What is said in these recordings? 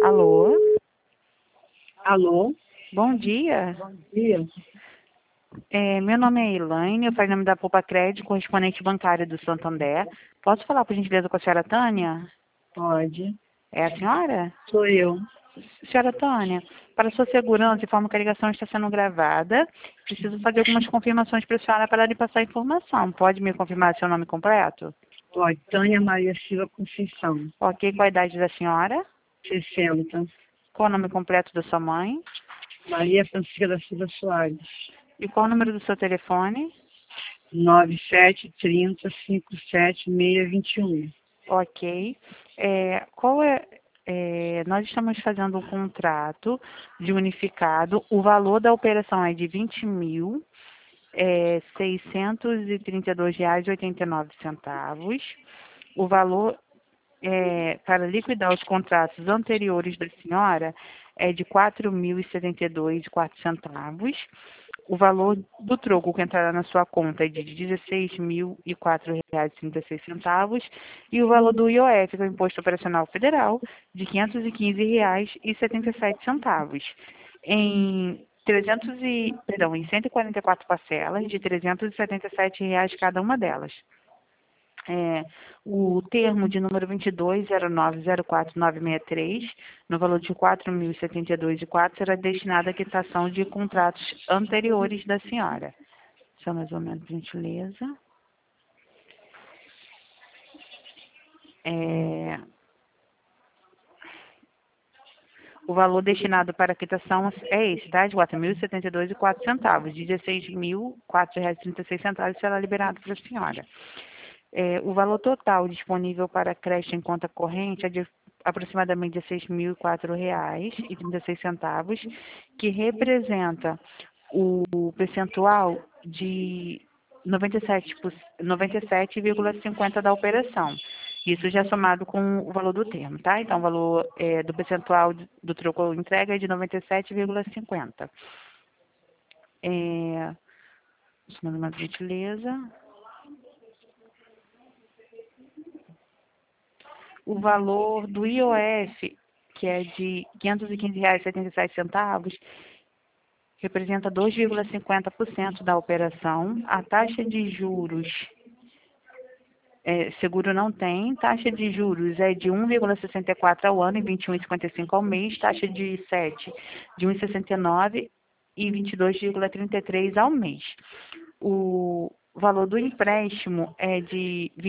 Alô? Alô, Bom dia. bom dia. Meu nome é Elaine, eu falo em nome da Poupa Crédito, correspondente bancária do Santander. Posso falar, por gentileza, com a senhora Tânia? Pode. É a senhora? Sou eu. Senhora Tânia, para sua segurança, informo que a ligação está sendo gravada. Preciso fazer algumas confirmações para a senhora para lhe passar a informação. Pode me confirmar seu nome completo? Pode. Tânia Maria Silva Conceição. Ok, qual a idade da senhora? 60. Qual o nome completo da sua mãe? Maria Francisca da Silva Soares. E qual o número do seu telefone? 9730 57621. Ok. Nós estamos fazendo um contrato de unificado. O valor da operação é de R$ 20.632,89. O valor para liquidar os contratos anteriores da senhora é de R$ 4.072,04. O valor do troco que entrará na sua conta é de R$ 16.004,36 e o valor do IOF, que é o Imposto Operacional Federal, de R$ 515,77. Em em 144 parcelas de R$ 377 cada uma delas. O termo de número 2209049963, no valor de R$ 4.072,04, será destinado à quitação de contratos anteriores da senhora. Só mais ou menos, por gentileza. O valor destinado para a quitação é esse, tá? De R$ 4.072,04. De R$ 16.004,36 será liberado para a senhora. O valor total disponível para crédito em conta corrente é de aproximadamente R$ 16.004,36, que representa o percentual de 97,50% da operação. Isso já somado com o valor do termo, tá? Então, o valor do percentual do troco ou entrega é de 97,50%. Só mais uma gentileza. O valor do IOF, que é de R$ 515,77, representa 2,50% da operação. A taxa de juros, seguro não tem. Taxa de juros é de 1,64 ao ano e 21,55 ao mês. Taxa de 7 de 1,69 e 22,33 ao mês. O valor do empréstimo é de R$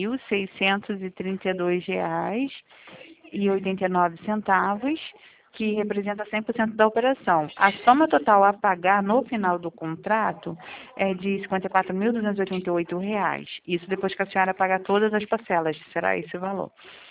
20.632,89, que representa 100% da operação. A soma total a pagar no final do contrato é de R$ 54.288. Isso depois que a senhora pagar todas as parcelas, será esse o valor.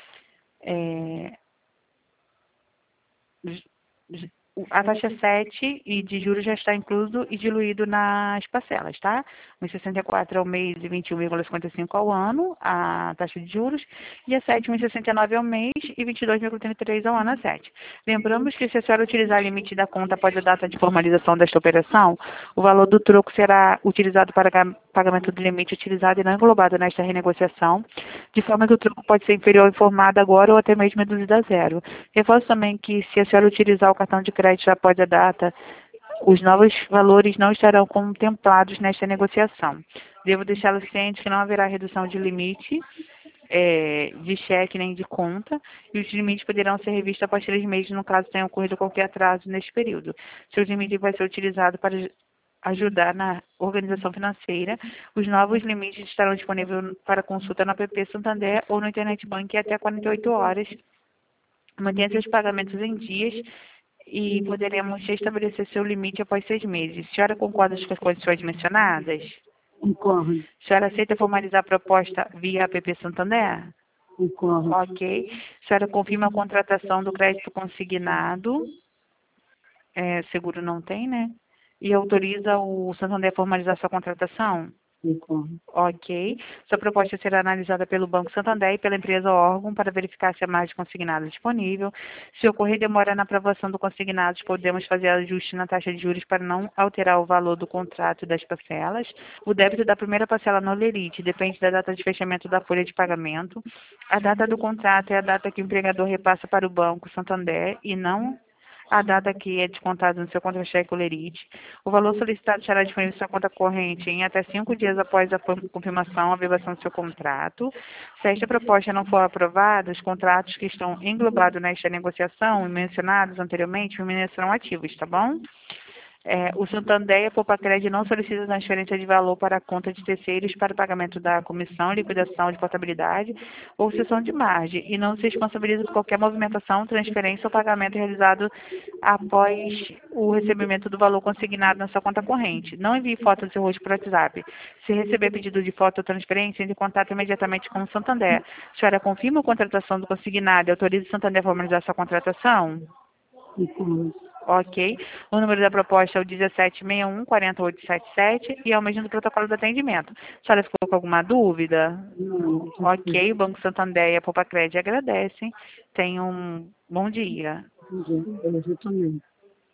A taxa 7 e de juros já está incluso e diluído nas parcelas, tá? 1,64 ao mês e 21,55 ao ano, a taxa de juros, e a 7, 1,69 ao mês e 22,33 ao ano, a 7. Lembramos que se a senhora utilizar o limite da conta após a data de formalização desta operação, o valor do troco será utilizado para pagamento do limite utilizado e não englobado nesta renegociação, de forma que o troco pode ser inferior ao informado agora ou até mesmo reduzido a zero. Reforço também que se a senhora utilizar o cartão de crédito após a data, os novos valores não estarão contemplados nesta negociação. Devo deixá-lo ciente que não haverá redução de limite de cheque nem de conta, e os limites poderão ser revistos após 3 meses, no caso tenha ocorrido qualquer atraso neste período. Se o limite vai ser utilizado para ajudar na organização financeira, os novos limites estarão disponíveis para consulta no app Santander ou no Internet Bank até 48 horas. Mantenha seus pagamentos em dias e poderemos estabelecer seu limite após 6 meses. A senhora concorda com as condições mencionadas? Concordo. A senhora aceita formalizar a proposta via app Santander? Concordo. Ok. A senhora confirma a contratação do crédito consignado? Seguro não tem, né? E autoriza o Santander a formalizar sua contratação? Concordo. Ok. Sua proposta será analisada pelo Banco Santander e pela empresa órgão para verificar se há mais consignado disponível. Se ocorrer demora na aprovação do consignado, podemos fazer ajuste na taxa de juros para não alterar o valor do contrato e das parcelas. O débito da primeira parcela no Lerite depende da data de fechamento da folha de pagamento. A data do contrato é a data que o empregador repassa para o Banco Santander e não a data que é descontada no seu contra-cheque ou Lerite. O valor solicitado será disponível em sua conta corrente em até 5 dias após a confirmação, a aprovação do seu contrato. Se esta proposta não for aprovada, os contratos que estão englobados nesta negociação e mencionados anteriormente permanecerão ativos, tá bom? O Santander e a Poupa-Crédito não solicitam transferência de valor para a conta de terceiros para pagamento da comissão, liquidação de portabilidade ou cessão de margem e não se responsabiliza por qualquer movimentação, transferência ou pagamento realizado após o recebimento do valor consignado na sua conta corrente. Não envie foto do seu rosto por WhatsApp. Se receber pedido de foto ou transferência, entre em contato imediatamente com o Santander. A senhora confirma a contratação do consignado e autoriza o Santander a formalizar sua contratação? Concordo. Ok. O número da proposta é o 1761-4877 e é o mesmo do protocolo de atendimento. A senhora ficou com alguma dúvida? Não, Ok. O Banco Santander e a Poupa-Crédito agradecem. Tenha um bom dia. entendi. Eu também.